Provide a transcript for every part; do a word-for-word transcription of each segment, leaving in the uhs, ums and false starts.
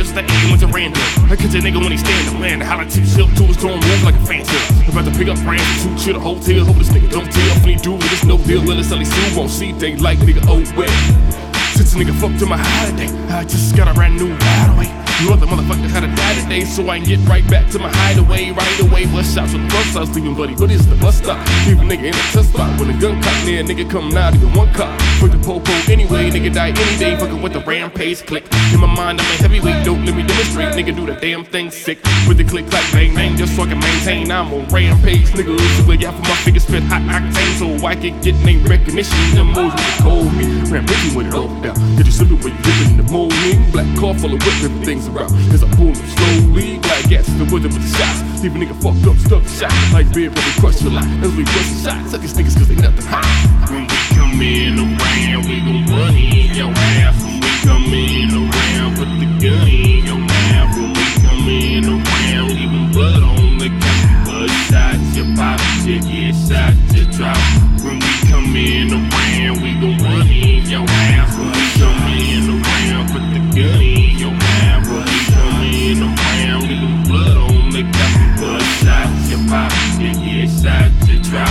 just the aim was a random. I catch a nigga when he stand up, land. How I tip shit to his dorm move like a phantom. About to pick up brands, two chill the hotel. Hope this nigga don't tell. Funny dude with this no deal. Let us sell his suit, won't see they like nigga, oh well. Since a nigga fucked to my holiday, I just got a brand new hideaway. You other motherfuckers had to die today, so I can get right back to my hideaway right away. Bust shots on the bus stops, leaving bloody, but it's the bus stop. Leave a nigga in a test spot when the gun cop near, nigga come out, even one cop. Fuck the popo anyway, nigga die any day, fucking with the rampage click. In my mind, I'm a heavyweight, don't let me demonstrate, nigga do the damn thing sick. With the click like bang bang, just so I can maintain, I'm on rampage, nigga. So yeah, for my fingers spit hot octane, so I can get name recognition. Them moves with the cold me, rampaging with it all down. Get you simple when you dip in the morning. Black car full of whipping things around. As I pull them slowly, black gas in the woods with the shots. Leave a nigga fucked up, stuck shot. Like beer, but we crush your life. As we rush the shots, suck these niggas cause they nothing hot. When we come in around, we gon' run in your ass. When we come in around, put the gun in your mouth. When we come in around, leaving blood on the couch. Blood shots, you pop, you get shot, you drop. When we come in around, we gon' run in your ass. When we come in around, put the gun in your mouth. When we come in around, leaving blood on the couch. Blood shots, you pop, you get shot, you drop.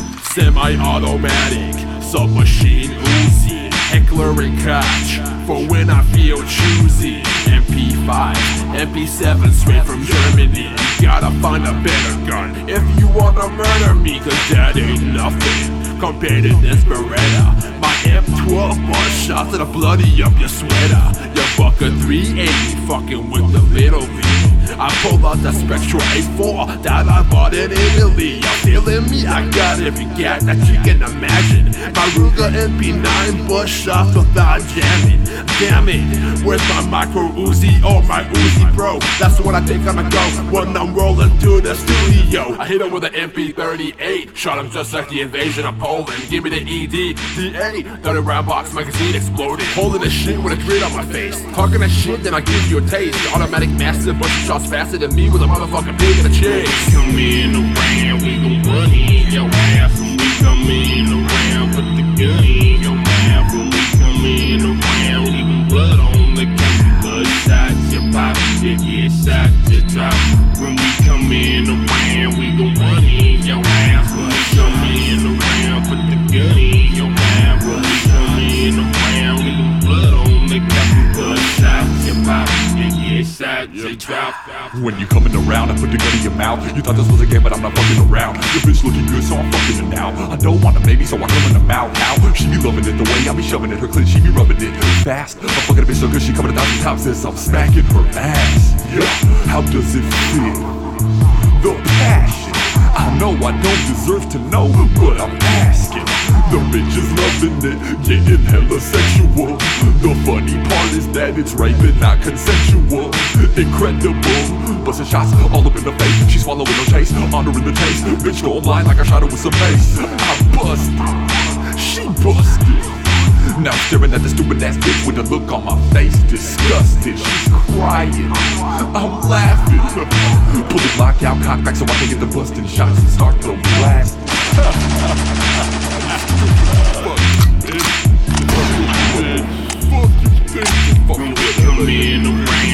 Semi-automatic, submachine Uzi, heckler and catch for when I feel choosy. M P five, M P seven straight from Germany. Gotta find a better gun if you wanna murder me, cause that ain't nothing compared to this Beretta. My M twelve bars shots that'll bloody up your sweater. You fuck a three eighty fucking with the little V. I pull out the Spectra A four that I bought in Italy. Y'all feeling me? I got every gat that you can imagine. My Ruger M P nine bush shots without jamming. Damn it, where's my micro Uzi or my Uzi Pro? That's what I take on the go when I'm rolling to the studio. I hit him with an M P thirty-eight, shot him just like the invasion of Poland. Give me the E D, D A, thirty round box magazine exploded. Holding the shit with a grin on my face. Talking that shit, then I give you a taste. Automatic massive, bunch of shots faster than me with a motherfucking pig in a chase. Come in around, we gon' run in your ass. When we come in around, put the gun in your mouth. When we come in around, leaving blood on the couch. Blood shots, you pop, you get shot, you drop. When we come in around, we gon' run in your ass. When we come in around, put the gun in your mouth. When we come in around, leaving blood on the couch. Blood shots, you pop, you get shot, you drop. When you coming around, I put the gun in your mouth. You thought this was a game, but I'm not fucking around. Your bitch looking good, so I'm fucking her now. I don't want a baby, so I come in her mouth. How? She be loving it the way I be shoving it. Her clit, she be rubbing it fast. I'm fucking a bitch so good, she coming a thousand times as I'm smacking her ass. Yeah, how does it feel? The passion. I know I don't deserve to know, but I'm asking. The bitch is loving it, getting hella sexual. The funny part is that it's rape and not consensual. Incredible, busting shots all up in the face. She swallowing no chase, honoring the taste. Bitch go online like I shot her with some bass. I busted, she busted. Now staring at the stupid ass bitch with a look on my face. Disgusted, she's crying, I'm laughing. Pull the lockout, cock back so I can get the busting shots and start the blast. When we come in around,